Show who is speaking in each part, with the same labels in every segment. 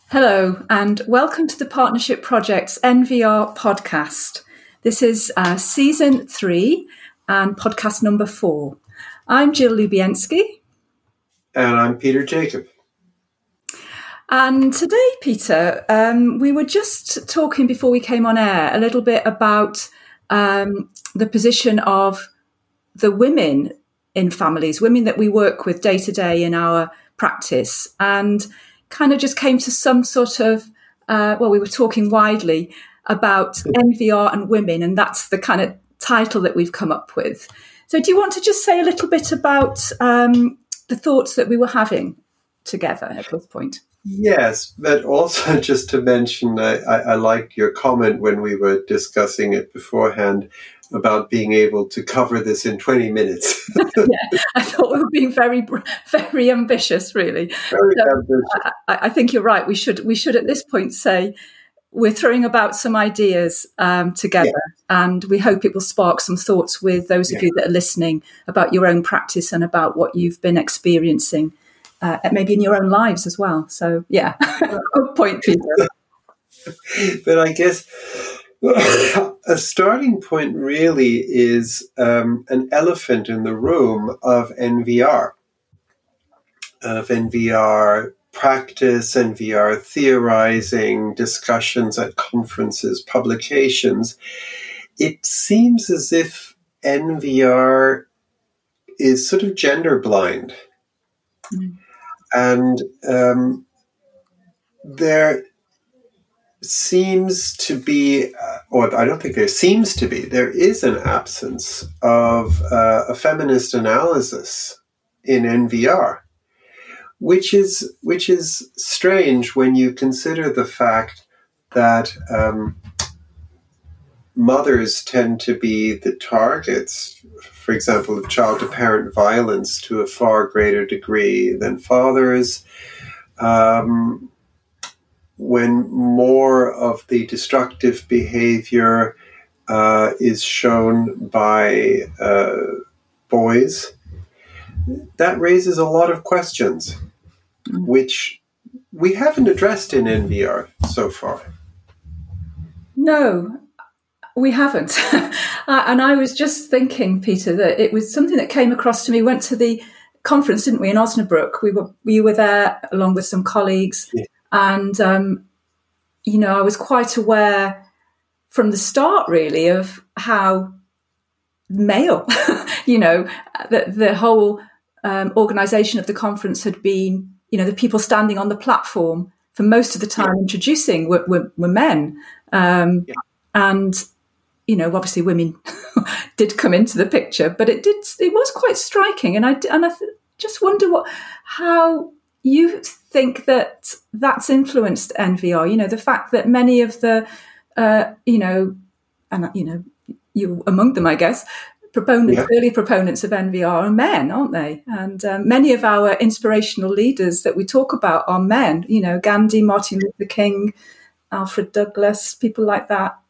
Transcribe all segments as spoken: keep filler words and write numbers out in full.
Speaker 1: Hello, and welcome to the Partnership Project's N V R podcast. This is uh, season three and podcast number four. I'm Jill Lubienski.
Speaker 2: And I'm Peter Jacob.
Speaker 1: And today, Peter, um, we were just talking before we came on air a little bit about um, the position of the women in families, women that we work with day to day in our practice, and kind of just came to some sort of, uh, well, we were talking widely about N V R and women, and that's the kind of title that we've come up with. So do you want to just say a little bit about um, the thoughts that we were having together at this point?
Speaker 2: Yes, but also just to mention, I, I, I liked your comment when we were discussing it beforehand about being able to cover this in twenty minutes.
Speaker 1: Yeah, I thought we were being very, very ambitious, really.
Speaker 2: Very
Speaker 1: so
Speaker 2: ambitious.
Speaker 1: I, I think you're right. We should, we should at this point say we're throwing about some ideas um, together, yeah. and we hope it will spark some thoughts with those of yeah. you that are listening about your own practice and about what you've been experiencing, uh, maybe in your own lives as well. So, yeah, good point, Peter.
Speaker 2: But I guess a starting point really is um, an elephant in the room of N V R, of N V R practice, N V R theorizing, discussions at conferences, publications. It seems as if N V R is sort of gender blind. Mm. And um, there seems to be, uh, or I don't think there seems to be, there is an absence of uh, a feminist analysis in N V R, which is which is strange when you consider the fact that um, mothers tend to be the targets, for example, of child-to-parent violence to a far greater degree than fathers. Um, when more of the destructive behavior uh, is shown by uh, boys, that raises a lot of questions, mm. which we haven't addressed in N V R so far.
Speaker 1: No, we haven't. And I was just thinking, Peter, that it was something that came across to me. We went to the conference, didn't we, in Osnabrück? We were, we were there along with some colleagues. Yeah. And, um, you know, I was quite aware from the start, really, of how male, you know, that the whole um, organisation of the conference had been, you know, the people standing on the platform for most of the time yeah. introducing were, were, were men. Um, yeah. And, you know, obviously women did come into the picture, but it did, it was quite striking. And I, and I th- just wonder what, how you think that that's influenced N V R, you know, the fact that many of the, uh, you know, and, you know, you among them, I guess, proponents, yeah. early proponents of N V R are men, aren't they? And um, many of our inspirational leaders that we talk about are men, you know, Gandhi, Martin Luther King, Alfred Douglas, people like that.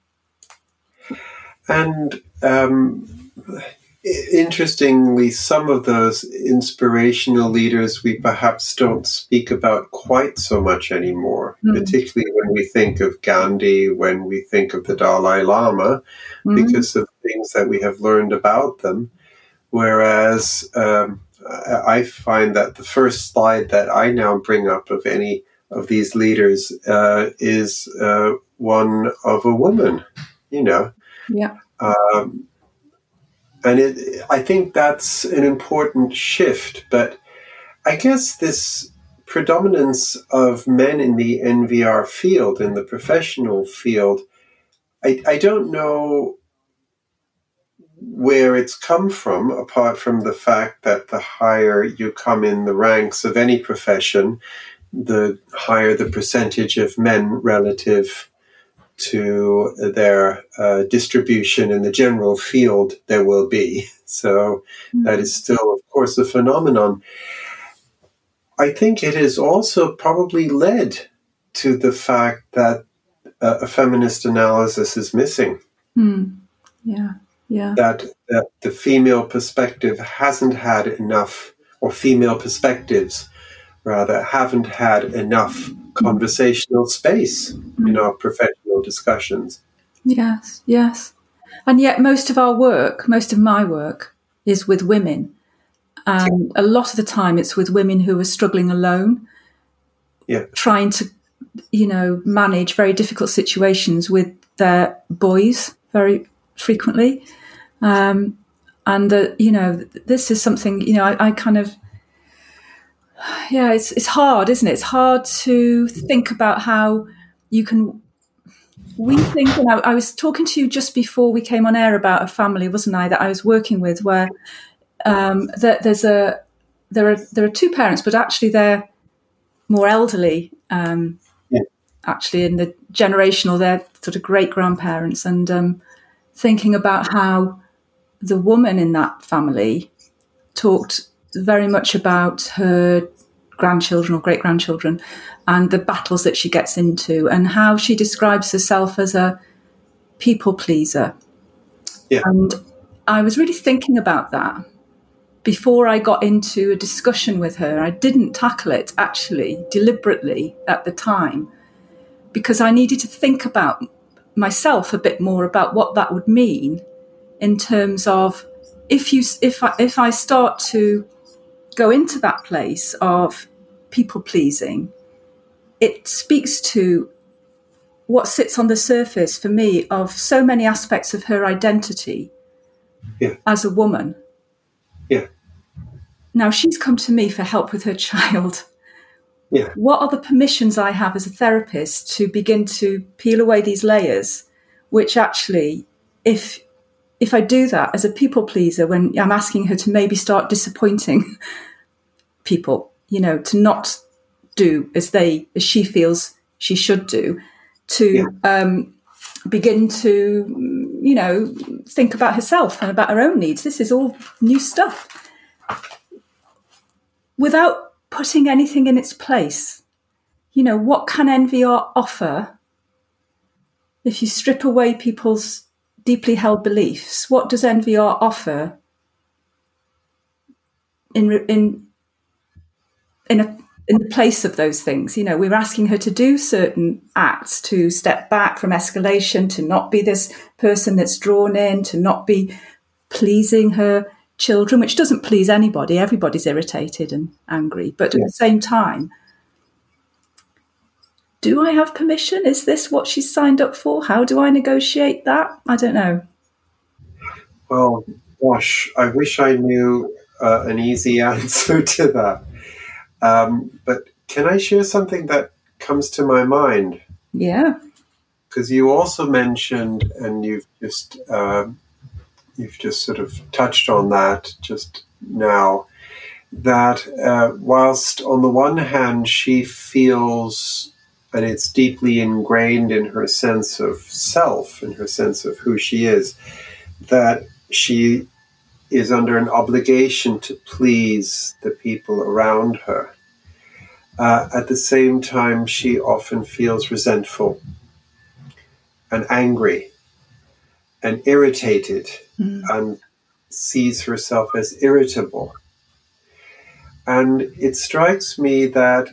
Speaker 2: And um, interestingly, some of those inspirational leaders we perhaps don't speak about quite so much anymore, mm. particularly when we think of Gandhi, when we think of the Dalai Lama, mm. because of things that we have learned about them. Whereas um, I find that the first slide that I now bring up of any of these leaders uh, is uh, one of a woman, you know.
Speaker 1: Yeah.
Speaker 2: Um, and it, I think that's an important shift. But I guess this predominance of men in the N V R field, in the professional field, I, I don't know where it's come from, apart from the fact that the higher you come in the ranks of any profession, the higher the percentage of men relative to their uh, distribution in the general field there will be. So mm-hmm. that is still, of course, a phenomenon. I think it has also probably led to the fact that uh, a feminist analysis is missing.
Speaker 1: Mm. Yeah, yeah.
Speaker 2: That, that the female perspective hasn't had enough, or female perspectives rather, haven't had enough conversational space mm. in our professional discussions.
Speaker 1: Yes, yes. And yet most of our work, most of my work, is with women. And a lot of the time it's with women who are struggling alone,
Speaker 2: yeah.
Speaker 1: trying to, you know, manage very difficult situations with their boys very frequently. Um, and, uh, you know, this is something, you know, I, I kind of, yeah, it's it's hard, isn't it? It's hard to think about how you can, we think, you know, I was talking to you just before we came on air about a family, wasn't I, that I was working with where um, that there's a, there are, there are two parents, but actually they're more elderly, um,
Speaker 2: yeah.
Speaker 1: actually in the generational, they're sort of great grandparents, and um, thinking about how the woman in that family talked very much about her grandchildren or great grandchildren and the battles that she gets into, and how she describes herself as a people pleaser.
Speaker 2: Yeah.
Speaker 1: And I was really thinking about that before I got into a discussion with her. I didn't tackle it actually deliberately at the time because I needed to think about myself a bit more about what that would mean in terms of if you if I, if I start to go into that place of people pleasing, it speaks to what sits on the surface for me of so many aspects of her identity
Speaker 2: yeah.
Speaker 1: as a woman.
Speaker 2: Yeah.
Speaker 1: Now she's come to me for help with her child.
Speaker 2: Yeah.
Speaker 1: What are the permissions I have as a therapist to begin to peel away these layers, which actually, if if I do that as a people pleaser, when I'm asking her to maybe start disappointing people, you know, to not do as they, as she feels she should do, to
Speaker 2: yeah.
Speaker 1: um, begin to, you know, think about herself and about her own needs. This is all new stuff. Without putting anything in its place, you know, what can N V R offer if you strip away people's deeply held beliefs? What does N V R offer in in in a in the place of those things? You know, we're asking her to do certain acts, to step back from escalation, to not be this person that's drawn in, to not be pleasing her children, which doesn't please anybody. Everybody's irritated and angry. But at yeah. the same time, do I have permission? Is this what she's signed up for? How do I negotiate that? I don't know.
Speaker 2: Well, gosh, I wish I knew uh, an easy answer to that. Um, but can I share something that comes to my mind?
Speaker 1: Yeah.
Speaker 2: Because you also mentioned, and you've just uh, you've just sort of touched on that just now, that uh, whilst on the one hand she feels, and it's deeply ingrained in her sense of self, in her sense of who she is, that she is under an obligation to please the people around her. Uh, at the same time, she often feels resentful and angry and irritated mm. and sees herself as irritable. And it strikes me that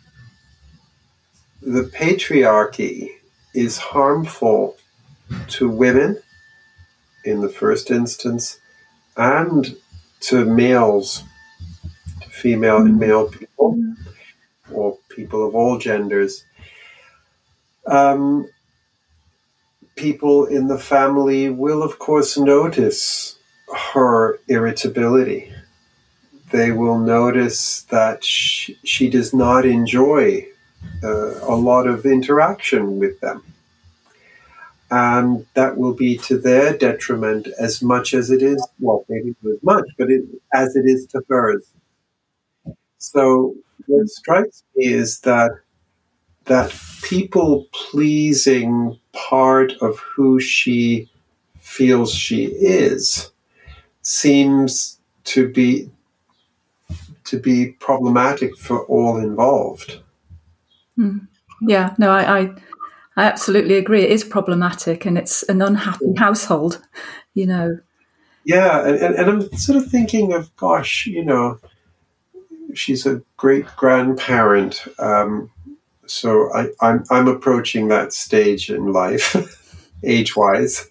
Speaker 2: the patriarchy is harmful to women in the first instance, and to males, to female and male people, or people of all genders. Um, people in the family will, of course, notice her irritability. They will notice that she, she does not enjoy uh, a lot of interaction with them. And that will be to their detriment as much as it is, well, maybe not as much, but it, as it is to hers. So what strikes me is that that people-pleasing part of who she feels she is seems to be to be problematic for all involved.
Speaker 1: Mm. Yeah, no, I, I I absolutely agree. It is problematic, and it's an unhappy household, you know.
Speaker 2: Yeah, and, and, and I'm sort of thinking of, gosh, you know, she's a great grandparent, um, So I, I'm I'm approaching that stage in life, age-wise,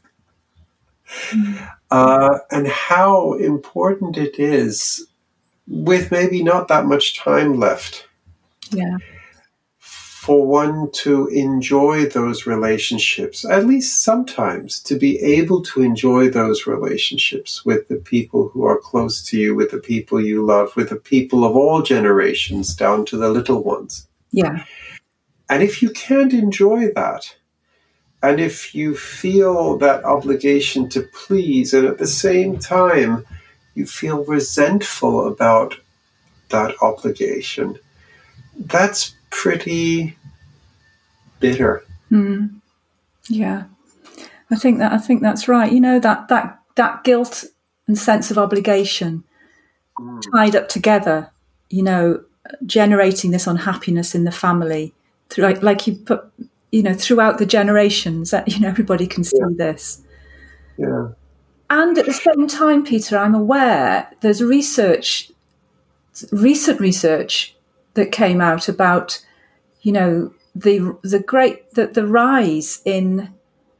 Speaker 2: mm. uh, and how important it is, with maybe not that much time left,
Speaker 1: yeah,
Speaker 2: for one to enjoy those relationships, at least sometimes, to be able to enjoy those relationships with the people who are close to you, with the people you love, with the people of all generations, down to the little ones.
Speaker 1: Yeah.
Speaker 2: And if you can't enjoy that, and if you feel that obligation to please, and at the same time you feel resentful about that obligation, that's pretty bitter.
Speaker 1: Mm. Yeah, I think that I think that's right. You know, that that that guilt and sense of obligation mm. tied up together, you know, generating this unhappiness in the family. Like, like you put, you know, throughout the generations, that, you know, everybody can see
Speaker 2: yeah.
Speaker 1: this.
Speaker 2: Yeah.
Speaker 1: And at the same time, Peter, I'm aware there's research, recent research that came out about, you know, the the great the, the rise in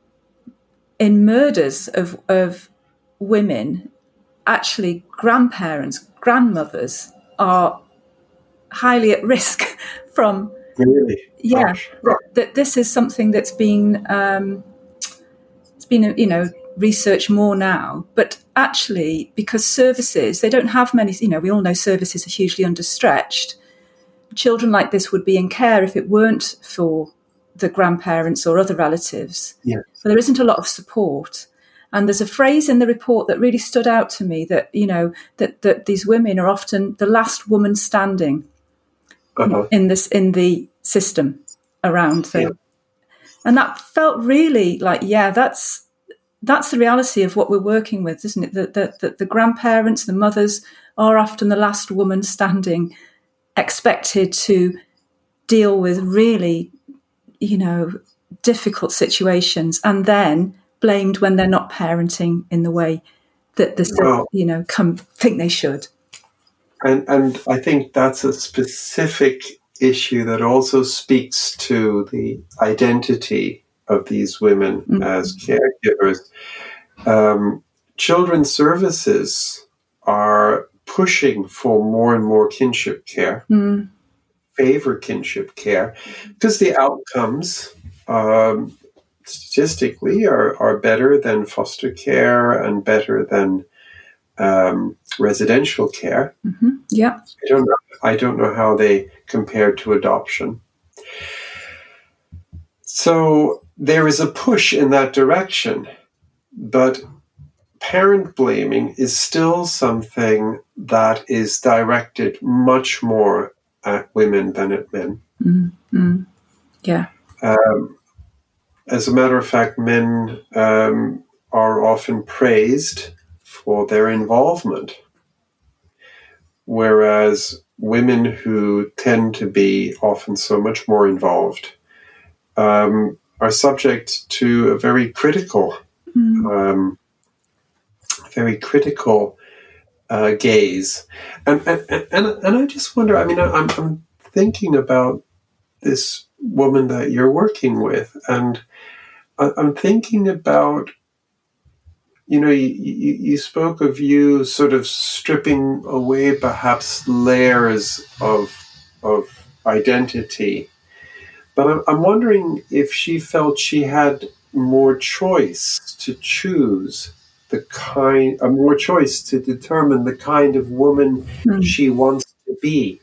Speaker 1: in murders of of women. Actually, grandparents, grandmothers are highly at risk from.
Speaker 2: Really?
Speaker 1: Yeah, that, that this is something that's been um, it's been you know researched more now. But actually, because services, they don't have many. You know, we all know services are hugely understretched. Children like this would be in care if it weren't for the grandparents or other relatives.
Speaker 2: Yeah.
Speaker 1: So there isn't a lot of support. And there's a phrase in the report that really stood out to me that you know that that these women are often the last woman standing. Uh-huh. in this in the system around them. Yeah. And that felt really like, yeah, that's that's the reality of what we're working with, isn't it? That the, the, the grandparents, the mothers are often the last woman standing, expected to deal with really, you know, difficult situations, and then blamed when they're not parenting in the way that the well, you know come think they should.
Speaker 2: And and I think that's a specific issue that also speaks to the identity of these women mm-hmm. as caregivers. Um, children's services are pushing for more and more kinship care, mm. favor kinship care, because the outcomes um, statistically are, are better than foster care and better than Um, residential care.
Speaker 1: Mm-hmm. Yeah,
Speaker 2: I don't know. I don't know how they compare to adoption. So there is a push in that direction, but parent blaming is still something that is directed much more at women than at men.
Speaker 1: Mm-hmm. Yeah.
Speaker 2: Um, as a matter of fact, men um, are often praised for their involvement, whereas women who tend to be often so much more involved um, are subject to a very critical, mm. um, very critical uh, gaze, and, and and and I just wonder. I mean, I'm I'm thinking about this woman that you're working with, and I'm thinking about. You know, you, you, you spoke of you sort of stripping away perhaps layers of of identity. But I'm, I'm wondering if she felt she had more choice to choose the kind, uh, more choice to determine the kind of woman mm. she wants to be.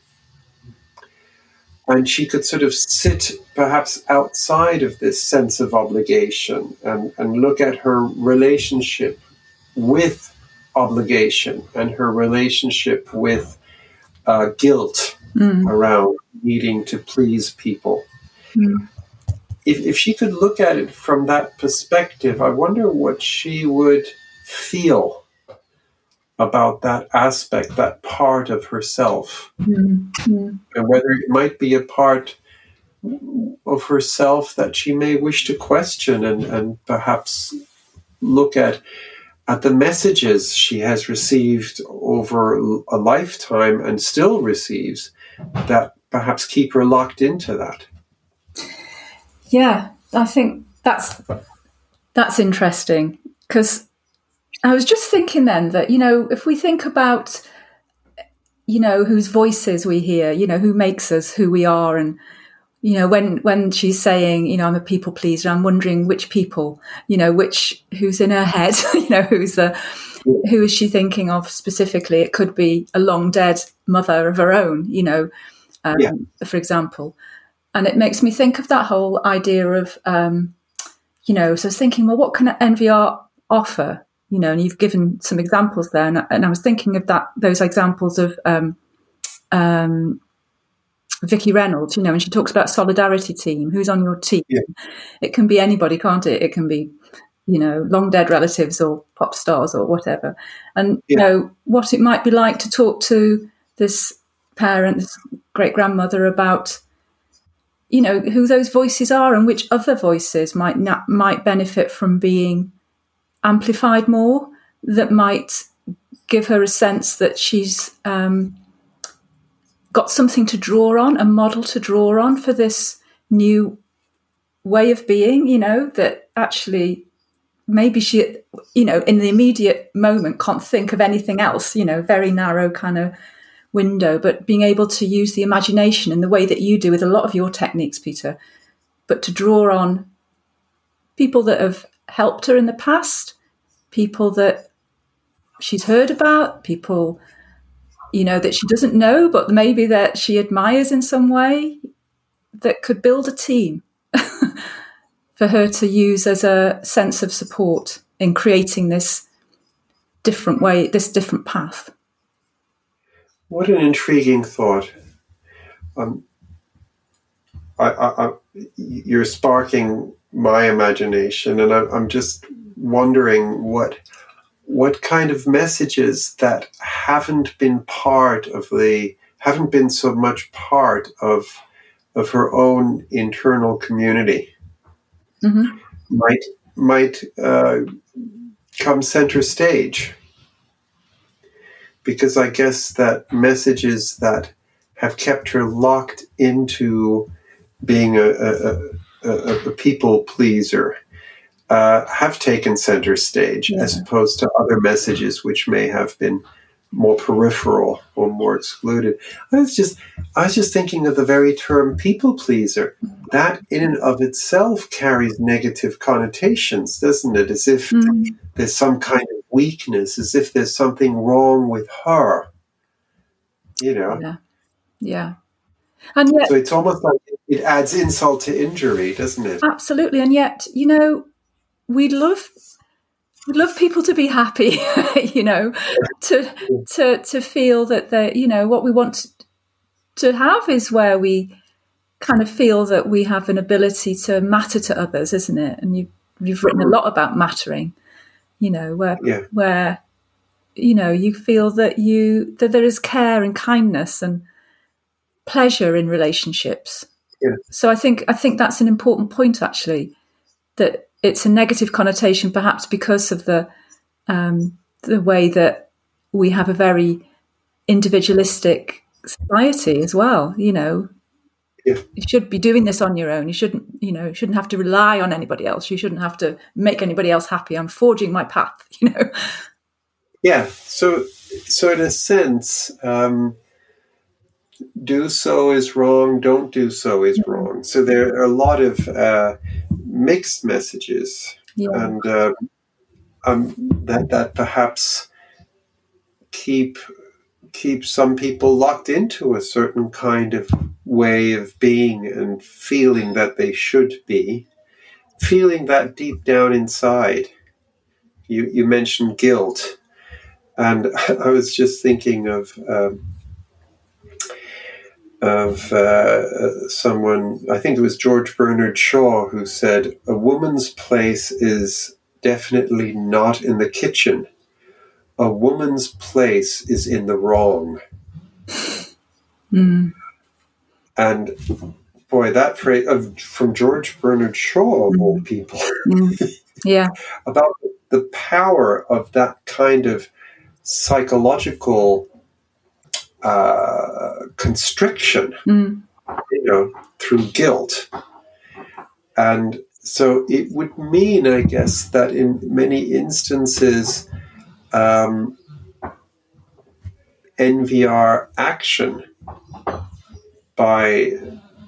Speaker 2: And she could sort of sit perhaps outside of this sense of obligation and, and look at her relationship with obligation and her relationship with uh, guilt mm. around needing to please people. Mm. If, if she could look at it from that perspective, I wonder what she would feel about that aspect, that part of herself, mm-hmm. and whether it might be a part of herself that she may wish to question and, and perhaps look at at the messages she has received over a lifetime and still receives that perhaps keep her locked into that.
Speaker 1: Yeah, I think that's that's interesting, because I was just thinking then that, you know, if we think about, you know, whose voices we hear, you know, who makes us who we are, and, you know, when when she's saying, you know, I'm a people pleaser, I'm wondering which people, you know, which who's in her head, you know, who's the who is she thinking of specifically? It could be a long dead mother of her own, you know, um, yeah. for example. And it makes me think of that whole idea of, um, you know, so I was thinking, well, what can N V R offer? You know, and you've given some examples there. And, and I was thinking of that, those examples of um, um, Vicky Reynolds, you know, and she talks about solidarity team, who's on your team. Yeah. It can be anybody, can't it? It can be, you know, long dead relatives or pop stars or whatever. And, yeah. you know, what it might be like to talk to this parent, this great grandmother, about, you know, who those voices are and which other voices might not, might benefit from being amplified more, that might give her a sense that she's um, got something to draw on, a model to draw on for this new way of being, you know, that actually maybe she, you know, in the immediate moment can't think of anything else, you know, very narrow kind of window, but being able to use the imagination in the way that you do with a lot of your techniques, Peter, but to draw on people that have helped her in the past, people that she's heard about, people, you know, that she doesn't know, but maybe that she admires in some way, that could build a team for her to use as a sense of support in creating this different way, this different path.
Speaker 2: What an intriguing thought. Um, I, I, I, you're sparking my imagination, and I, I'm just wondering what what kind of messages that haven't been part of the, haven't been so much part of of her own internal community mm-hmm. might might uh, come center stage. Because I guess that messages that have kept her locked into being a, a, a, a people pleaser uh, have taken center stage, yeah. as opposed to other messages which may have been more peripheral or more excluded. I was just, I was just thinking of the very term people pleaser. That in and of itself carries negative connotations, doesn't it? As if mm. there's some kind of weakness, as if there's something wrong with her, you know?
Speaker 1: Yeah. Yeah. And yet,
Speaker 2: so it's almost like it adds insult to injury, doesn't it?
Speaker 1: Absolutely. And yet, you know, we'd love we'd love people to be happy, you know, to to to feel that they, you know, what we want to have is where we kind of feel that we have an ability to matter to others, isn't it? And you you've written a lot about mattering, you know, where yeah. where you know, you feel that you that there is care and kindness and pleasure in relationships.
Speaker 2: Yeah.
Speaker 1: So I think I think that's an important point, actually, that it's a negative connotation perhaps because of the um, the way that we have a very individualistic society as well. You know,
Speaker 2: yeah.
Speaker 1: you should be doing this on your own. You shouldn't, you know, you shouldn't have to rely on anybody else. You shouldn't have to make anybody else happy. I'm forging my path. You know.
Speaker 2: Yeah. So, so in a sense. Um, do so is wrong, don't do so is wrong. So there are a lot of uh, mixed messages,
Speaker 1: yeah.
Speaker 2: and uh, um, that that perhaps keep keep some people locked into a certain kind of way of being and feeling that they should be, feeling that deep down inside. You you mentioned guilt, and I was just thinking of. Um, of uh, someone, I think it was George Bernard Shaw, who said, a woman's place is definitely not in the kitchen. A woman's place is in the wrong.
Speaker 1: Mm.
Speaker 2: And boy, that phrase of, from George Bernard Shaw, of mm. all people,
Speaker 1: mm. yeah,
Speaker 2: about the power of that kind of psychological Uh, constriction,
Speaker 1: mm.
Speaker 2: you know, through guilt, And so it would mean, I guess, that in many instances, um, N V R action by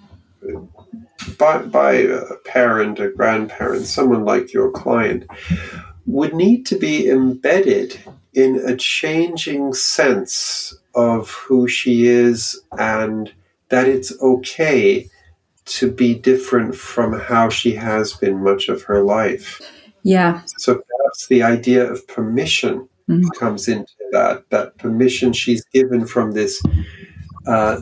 Speaker 2: by, by a parent, a grandparent, someone like your client, would need to be embedded in a changing sense of who she is and that it's okay to be different from how she has been much of her life.
Speaker 1: Yeah.
Speaker 2: So perhaps the idea of permission mm. comes into that, that permission she's given from this uh,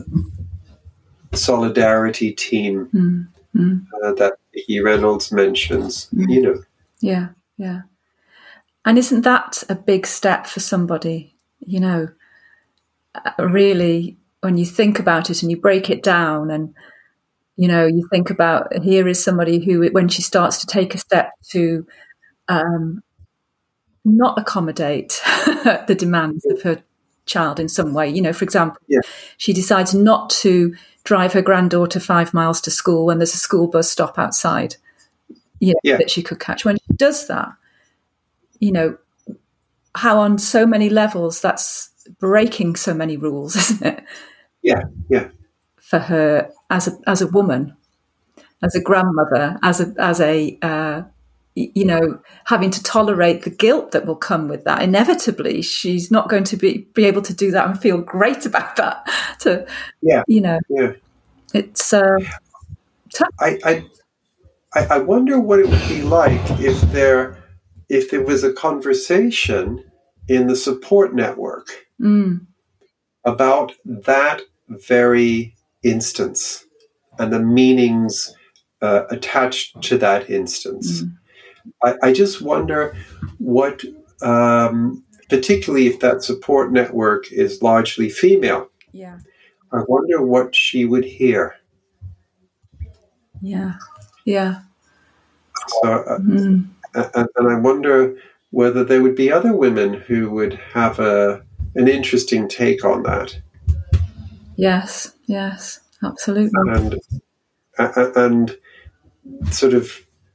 Speaker 2: solidarity team mm. Mm. Uh, that Vicki Reynolds mentions, mm. you know.
Speaker 1: Yeah, yeah. And isn't that a big step for somebody, you know, uh, really, when you think about it and you break it down and, you know, you think about, here is somebody who, when she starts to take a step to um, not accommodate the demands of her child in some way, you know, for example,
Speaker 2: yeah.
Speaker 1: she decides not to drive her granddaughter five miles to school when there's a school bus stop outside, you know,
Speaker 2: yeah.
Speaker 1: that she could catch. When she does that, you know, how on so many levels that's breaking so many rules, isn't it?
Speaker 2: Yeah, yeah.
Speaker 1: For her as a as a woman, as a grandmother, as a as a uh, you know, having to tolerate the guilt that will come with that. Inevitably, she's not going to be be able to do that and feel great about that. To
Speaker 2: yeah,
Speaker 1: you know,
Speaker 2: yeah.
Speaker 1: It's. Uh, t-
Speaker 2: I, I I wonder what it would be like if there if there was a conversation in the support network
Speaker 1: mm.
Speaker 2: about that very instance and the meanings uh, attached to that instance.
Speaker 1: Mm.
Speaker 2: I, I just wonder what, um, particularly if that support network is largely female.
Speaker 1: Yeah.
Speaker 2: I wonder what she would hear.
Speaker 1: Yeah. Yeah.
Speaker 2: So, uh,
Speaker 1: mm.
Speaker 2: and, and I wonder whether there would be other women who would have a an interesting take on that.
Speaker 1: Yes. Yes. Absolutely.
Speaker 2: And and sort of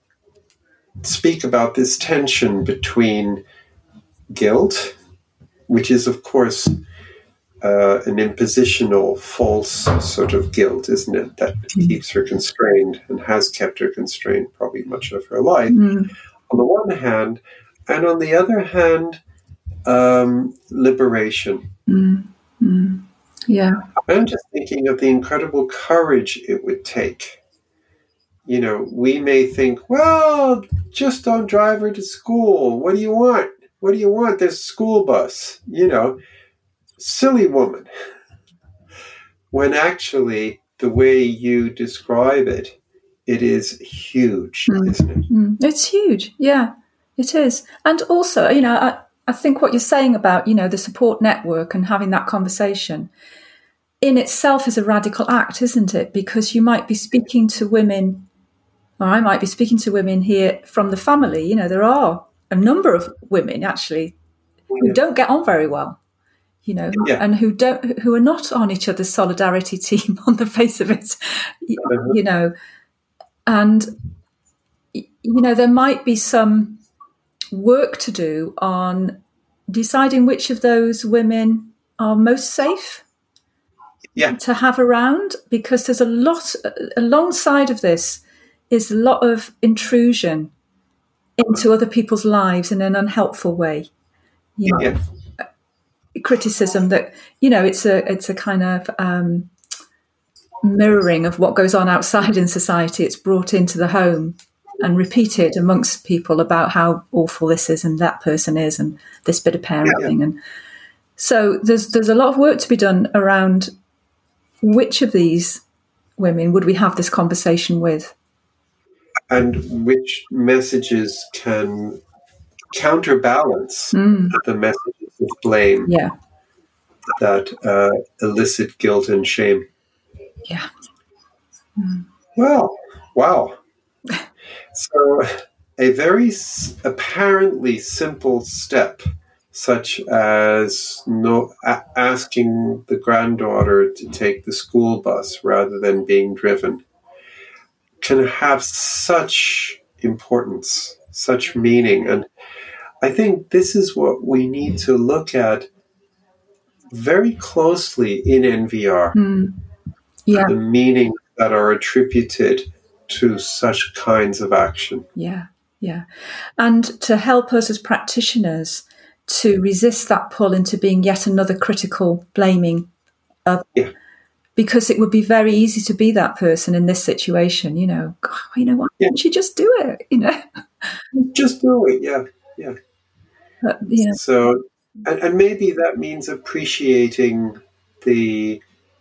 Speaker 2: speak about this tension between guilt, which is, of course, uh, an impositional, false sort of guilt, isn't it? That mm. keeps her constrained and has kept her constrained probably much of her life,
Speaker 1: mm.
Speaker 2: on the one hand, and on the other hand, um, liberation.
Speaker 1: Mm. Mm. Yeah.
Speaker 2: I'm just thinking of the incredible courage it would take. You know, we may think, well, just don't drive her to school. What do you want? What do you want? There's a school bus. You know, silly woman. When actually, the way you describe it, it is huge,
Speaker 1: mm.
Speaker 2: isn't it?
Speaker 1: Mm. It's huge. Yeah, it is. And also, you know, I, I think what you're saying about, you know, the support network and having that conversation in itself is a radical act, isn't it? Because you might be speaking to women, or I might be speaking to women here from the family. You know, there are a number of women actually who don't get on very well, you know,
Speaker 2: yeah.
Speaker 1: and who don't, who are not on each other's solidarity team on the face of it, you, uh-huh. you know, and, you know, there might be some work to do on deciding which of those women are most safe
Speaker 2: yeah.
Speaker 1: to have around, because there's a lot alongside of this is a lot of intrusion into other people's lives in an unhelpful way. You know,
Speaker 2: yeah.
Speaker 1: criticism that, you know, it's a it's a kind of um, mirroring of what goes on outside in society. It's brought into the home and repeated amongst people about how awful this is and that person is and this bit of parenting. Yeah. And so there's there's a lot of work to be done around which of these women would we have this conversation with?
Speaker 2: And which messages can counterbalance
Speaker 1: mm.
Speaker 2: the messages of blame
Speaker 1: yeah.
Speaker 2: that uh, elicit guilt and shame.
Speaker 1: Yeah. Mm.
Speaker 2: Well, wow. So a very s- apparently simple step, such as no, a- asking the granddaughter to take the school bus rather than being driven, can have such importance, such meaning. And I think this is what we need to look at very closely in N V R.
Speaker 1: Mm. Yeah.
Speaker 2: The meaning that are attributed to such kinds of action.
Speaker 1: Yeah, yeah. And to help us as practitioners to resist that pull into being yet another critical, blaming other.
Speaker 2: Yeah.
Speaker 1: Because it would be very easy to be that person in this situation, you know, God, you know, why
Speaker 2: yeah.
Speaker 1: didn't you just do it, you know?
Speaker 2: Just do it, yeah, yeah.
Speaker 1: But, you know.
Speaker 2: So, and, and maybe that means appreciating the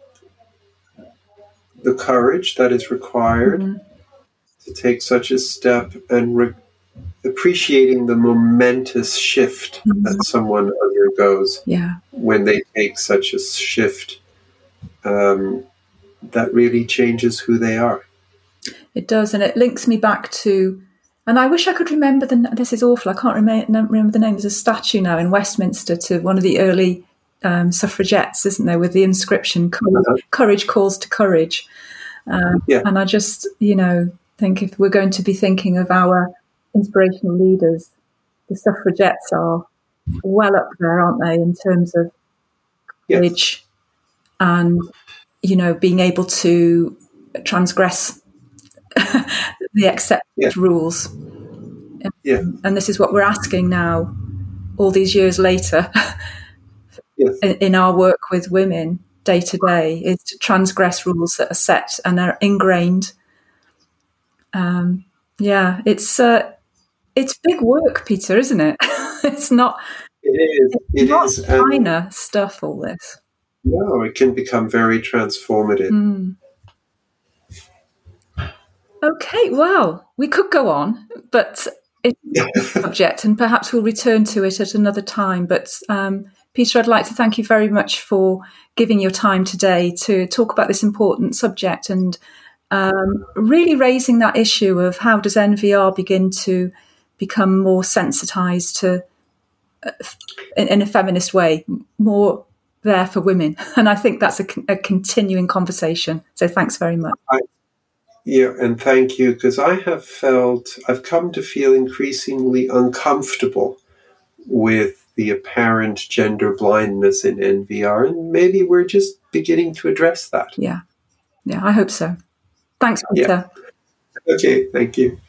Speaker 2: the courage that is required mm-hmm. to take such a step, and re- appreciating the momentous shift mm-hmm. that someone undergoes
Speaker 1: yeah.
Speaker 2: when they take such a shift um, that really changes who they are.
Speaker 1: It does, and it links me back to, and I wish I could remember the, this is awful, I can't rem- remember the name, there's a statue now in Westminster to one of the early um, suffragettes, isn't there, with the inscription, courage, uh-huh. courage calls to courage. Um,
Speaker 2: yeah.
Speaker 1: And I just, you know, think if we're going to be thinking of our inspirational leaders, the suffragettes are well up there, aren't they, in terms of courage yes. and, you know, being able to transgress the accepted
Speaker 2: yeah.
Speaker 1: rules.
Speaker 2: Yeah.
Speaker 1: And this is what we're asking now, all these years later,
Speaker 2: yes.
Speaker 1: in, in our work with women day to day, is to transgress rules that are set and are ingrained. Um, yeah, it's uh, it's big work, Peter, isn't it? It's not.
Speaker 2: It is.
Speaker 1: It's
Speaker 2: it
Speaker 1: not
Speaker 2: is.
Speaker 1: minor and stuff. All this.
Speaker 2: No, it can become very transformative.
Speaker 1: Mm. Okay, well, we could go on, but it's a subject, and perhaps we'll return to it at another time. But um, Peter, I'd like to thank you very much for giving your time today to talk about this important subject and um, really raising that issue of how does N V R begin to become more sensitized to, uh, in, in a feminist way, more there for women. And I think that's a, a continuing conversation. So thanks very much.
Speaker 2: I- Yeah, and thank you, because I have felt, I've come to feel increasingly uncomfortable with the apparent gender blindness in N V R, and maybe we're just beginning to address that.
Speaker 1: Yeah, yeah, I hope so. Thanks, Peter.
Speaker 2: Yeah. Okay, thank you.